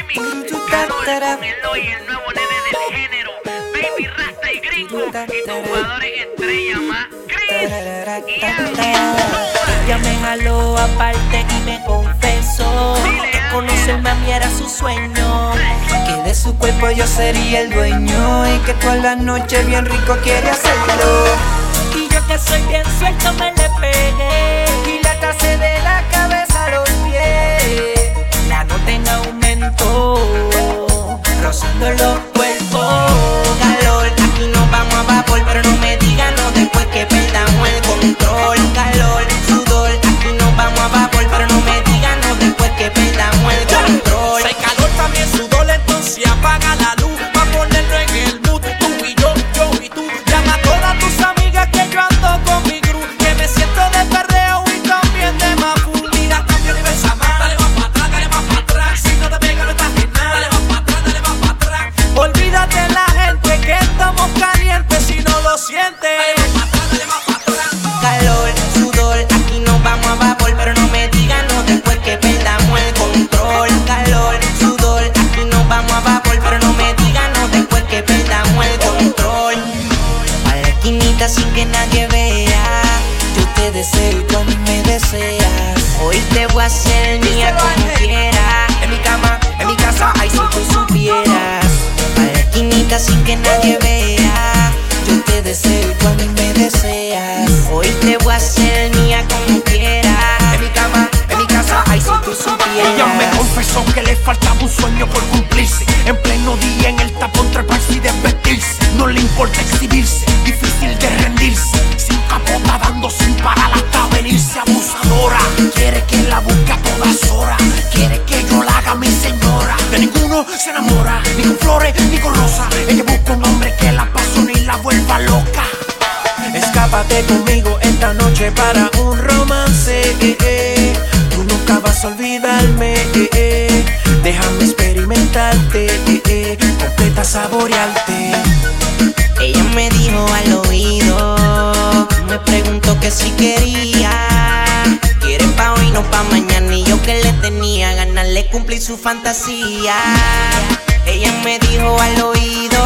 remix. Calor con Eloy, el nuevo nene del género. Baby Rasta y Gringo. Y tus jugadores estrella más. Chris y Angie. Ella me jaló aparte y me confesó que conocerme a mí era su sueño, que de su cuerpo yo sería el dueño y que toda la noche bien rico quiere hacerlo. y yo que soy bien suelto me le pegué Y la tracé de la cabeza a los pies. la nota en aumento, rozando los cuerpos. Calor, aquí nos vamos a vapor, pero no me digan no después que perdamos el control. Calor, sudor, aquí nos vamos a vapor, pero no me digan no después que perdamos el control. Si hay calor también sudor, entonces apaga la luz pa' ponerlo en el mood. Tú y yo y tú. Llama a todas tus amigas que yo ando con mi crew, que me siento de perreo y también de mapu. Mira, cambia de besa más. Dale más pa' atrás, dale más pa' atrás. Si no te pega no estás en nada. Dale más pa' atrás, dale más pa' atrás. Olvídate la gente que estamos calientes si no lo sientes. Dale más pa' atrás, dale más pa' atrás. Calor, sudor, aquí nos vamos a vapor, pero no me digan no después que perdamos el control. Calor, sudor, aquí nos vamos a vapor, pero no me digan no después que perdamos el control. A la esquinita sin que nadie vea, yo te deseo y tú a mí me deseas. Hoy te voy a hacer mía como quiera. En mi cama, en mi casa, ay si tú supieras. A la esquinita sin que nadie vea, yo te deseo y tú a mí me deseas. Hoy te voy a hacer mía como quiera. En mi cama, en mi casa, ay si tú supieras. Ella me confesó que le faltaba un sueño por cumplirse. En pleno día en el tapón treparse y desvestirse. No le importa exhibirse, difícil de rendirse. Sin capota dando sin parar hasta venirse abusadora. Quiere que la busque a todas horas. Quiere que yo la haga mi señora. De ninguno se enamora, ni con flores ni con rosas. Ella busca un hombre que la apasione y la vuelva loca. Escápate conmigo esta noche para un romance. Tú nunca vas a olvidarme. Déjame experimentarte. Completa saborearte. Ella me dijo al oído, me preguntó que si quería. Quiere pa' hoy, no pa' mañana. Y yo que le tenía ganas de cumplir su fantasía. Ella me dijo al oído,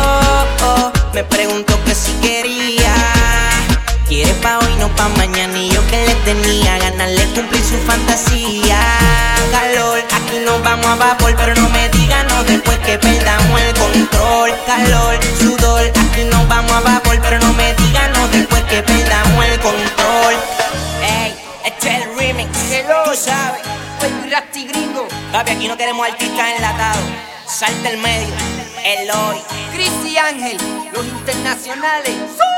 me preguntó que si quería. Quiere pa' hoy, no pa' mañana. Y yo que le tenía ganas de cumplir su fantasía. Calor, aquí nos vamos a vapor, pero no me digan no después que perdamos el control. Calor, sudor, aquí nos vamos a vapor, pero no me digan no después que perdamos el control. Ey, este es el remix, tú sabes, Baby Rasta y Gringo. Papi, aquí no queremos artistas enlatados. Salta el medio, Eloy, Chris y Ángel, los internacionales.